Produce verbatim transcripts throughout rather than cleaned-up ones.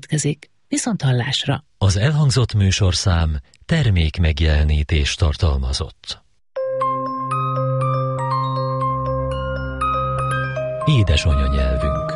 Viszont hallásra! Az elhangzott műsorszám termék megjelenítést tartalmazott. Édesanyja nyelvünk.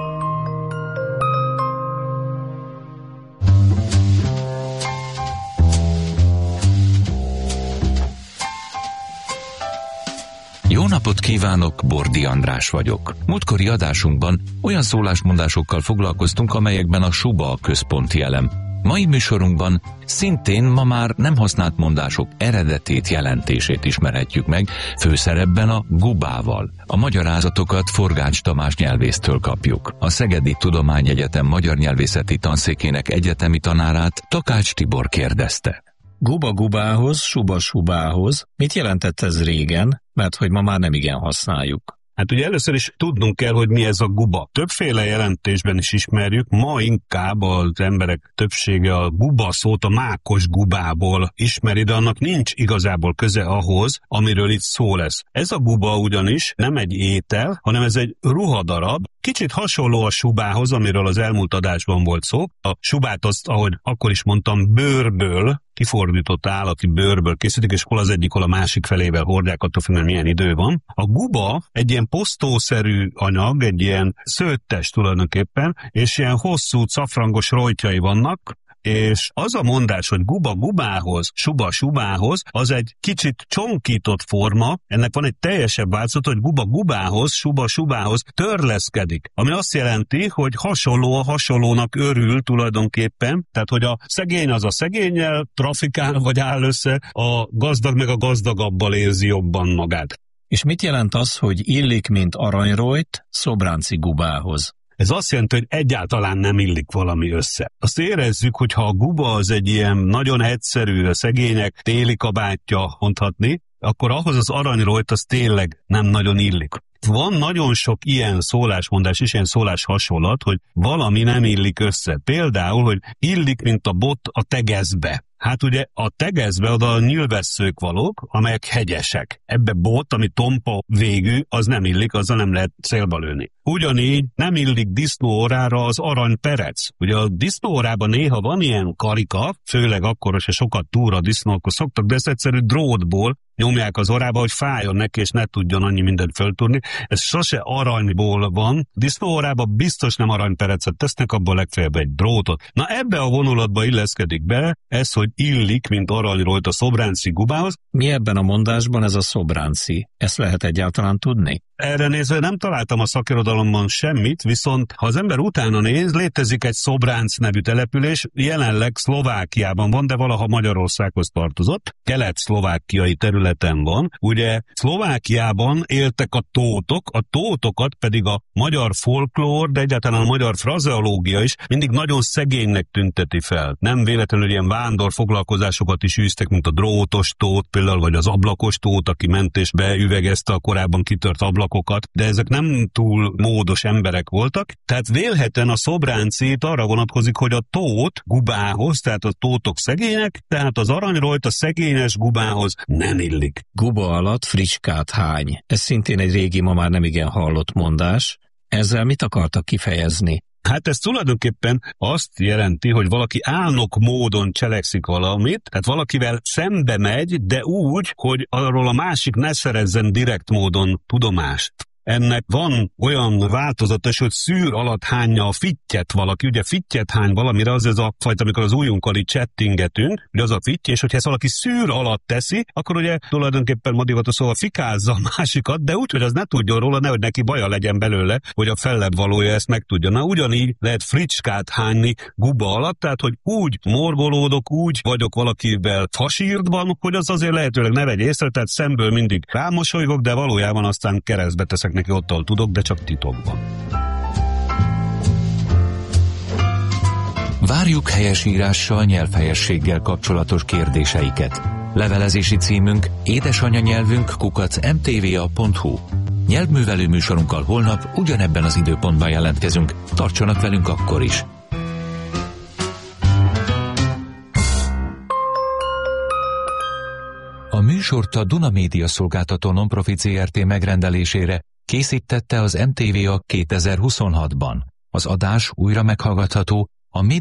Jó napot kívánok, Bordi András vagyok. Múltkori adásunkban olyan szólásmondásokkal foglalkoztunk, amelyekben a suba a központi elem. Mai műsorunkban szintén ma már nem használt mondások eredetét, jelentését ismerhetjük meg, főszerepben a gubával. A magyarázatokat Forgács Tamás nyelvésztől kapjuk. A Szegedi Tudományegyetem magyar nyelvészeti tanszékének egyetemi tanárát Takács Tibor kérdezte. Guba gubához, suba subához. Mit jelentett ez régen? Mert hogy ma már nem igen használjuk. Hát ugye először is tudnunk kell, hogy mi ez a guba. Többféle jelentésben is ismerjük, ma inkább az emberek többsége a guba szót a mákos gubából ismeri, de annak nincs igazából köze ahhoz, amiről itt szó lesz. Ez a guba ugyanis nem egy étel, hanem ez egy ruhadarab, kicsit hasonló a subához, amiről az elmúlt adásban volt szó. A subát azt, ahogy akkor is mondtam, bőrből, kifordított állati bőrből készítik, és hol az egyik, hol a másik felével hordják, attól függően milyen idő van. A guba egy ilyen posztószerű anyag, egy ilyen szőttes tulajdonképpen, és ilyen hosszú szafrangos rojtjai vannak, és az a mondás, hogy guba gubához, suba subához, az egy kicsit csonkított forma, ennek van egy teljesebb változat, hogy guba gubához, suba subához törleszkedik, ami azt jelenti, hogy hasonló a hasonlónak örül tulajdonképpen, tehát hogy a szegény az a szegénnyel trafikál vagy áll össze, a gazdag meg a gazdagabbal érzi jobban magát. És mit jelent az, hogy illik, mint aranyrojt, Szobránci gubához? Ez azt jelenti, hogy egyáltalán nem illik valami össze. Azt érezzük, hogy ha a guba az egy ilyen nagyon egyszerű, a szegények téli kabátja mondhatni, akkor ahhoz az aranyrojt az tényleg nem nagyon illik. Van nagyon sok ilyen szólásmondás és ilyen szólás hasonlat, hogy valami nem illik össze. Például, hogy illik, mint a bot a tegezbe. Hát ugye a tegezbe oda a nyilvesszők valók, amelyek hegyesek. Ebbe bot, ami tompa végű, az nem illik, azzal nem lehet célba lőni. Ugyanígy nem illik disznóórára az aranyperec. Ugye a disznóórában néha van ilyen karika, főleg akkor, hogyha sokat túr a disznó, akkor szoktak, de ezt egyszerű drótból nyomják az orába, hogy fájjon neki, és ne tudjon annyi mindent föltúrni. Ez sose aranyból van. Disznóórában biztos nem aranyperecet tesznek, abból legfeljebb egy drótot. Na ebbe a vonulatba illeszkedik be ez, hogy illik, mint aranyrojt a szobránci gubához. Mi ebben a mondásban ez a szobránci? Ezt lehet egyáltalán tudni? Erre nézve nem találtam a szakirodalomban semmit, viszont ha az ember utána néz, létezik egy Szobránc nevű település, jelenleg Szlovákiában van, de valaha Magyarországhoz tartozott, kelet-szlovákiai területen van. Ugye Szlovákiában éltek a tótok, a tótokat pedig a magyar folklór, de egyáltalán a magyar frazeológia is mindig nagyon szegénynek tünteti fel. Nem véletlenül ilyen vándor foglalkozásokat is űztek, mint a drótos tót például, vagy az ablakos tót, aki ment és beüvegezte a korábban kitört ablak, de ezek nem túl módos emberek voltak, tehát vélhetően a szobránci arra vonatkozik, hogy a tót gubához, tehát a tótok szegények, tehát az aranyrojt a szegényes gubához nem illik. Guba alatt fricskát hány. Ez szintén egy régi, ma már nem igen hallott mondás. Ezzel mit akartak kifejezni? Hát ez tulajdonképpen azt jelenti, hogy valaki álnok módon cselekszik valamit, tehát valakivel szembe megy, de úgy, hogy arról a másik ne szerezzen direkt módon tudomást. Ennek van olyan változata is, hogy szűr alatt hányja a fittyet valaki. Ugye fittyet hány valamire, az ez a fajta, amikor az ujjunkkal így csettingetünk, ugye az a fitty, és hogyha ezt valaki szűr alatt teszi, akkor ugye tulajdonképpen modivatos szóval fikázza a másikat, de úgy, hogy az ne tudjon róla, nehogy neki baja legyen belőle, hogy a fellebb valója ezt megtudja. Na ugyanígy lehet fricskát hányni guba alatt, tehát hogy úgy morgolódok, úgy vagyok valakivel fasírdban, hogy az azért lehetőleg ne vegy észre, tehát szemből mindig rámosolygok, de valójában aztán keresztbe teszek neki, ottól tudok, de csak titokban. Várjuk helyesírással, nyelvhelyességgel kapcsolatos kérdéseiket. Levelezési címünk édesanyanyelvünk kukac em té vé á pont hú. Nyelvművelő műsorunkkal holnap ugyanebben az időpontban jelentkezünk. Tartsanak velünk akkor is! A műsort a Duna Média Szolgáltató Nonprofit zé er té megrendelésére készítette az em té vé á kétezer-huszonhatban. Az adás újra meghallgatható A